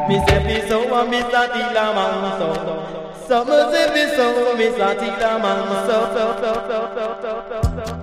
mi se pi so wa mi sa ti la ma so. So mo se pi so mi sa ti la ma so.